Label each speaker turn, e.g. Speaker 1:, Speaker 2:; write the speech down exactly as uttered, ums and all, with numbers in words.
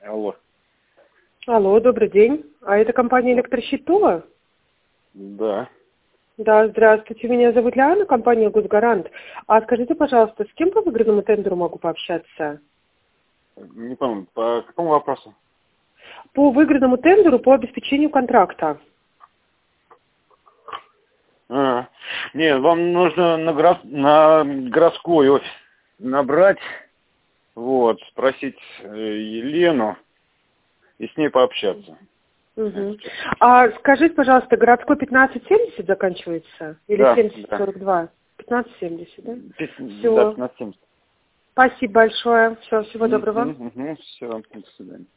Speaker 1: Алло.
Speaker 2: Алло, добрый день. А это компания «Электрощит Тула»?
Speaker 1: Да.
Speaker 2: Да, здравствуйте. Меня зовут Лиана, компания «Госгарант». А скажите, пожалуйста, с кем по выигранному тендеру могу пообщаться?
Speaker 1: Не помню, по какому вопросу?
Speaker 2: По выигранному тендеру по обеспечению контракта.
Speaker 1: А, нет, вам нужно на, город, на городской офис набрать, вот, спросить Елену и с ней пообщаться.
Speaker 2: Угу. А скажите, пожалуйста, городской пятнадцать семьдесят заканчивается? Или
Speaker 1: Да,
Speaker 2: семьдесят
Speaker 1: да.
Speaker 2: сорок два? пятнадцать семьдесят, да?
Speaker 1: Пи-
Speaker 2: Все.
Speaker 1: Да, пятнадцать семьдесят.
Speaker 2: Спасибо большое. Все, всего доброго.
Speaker 1: Угу, угу, все, до свидания.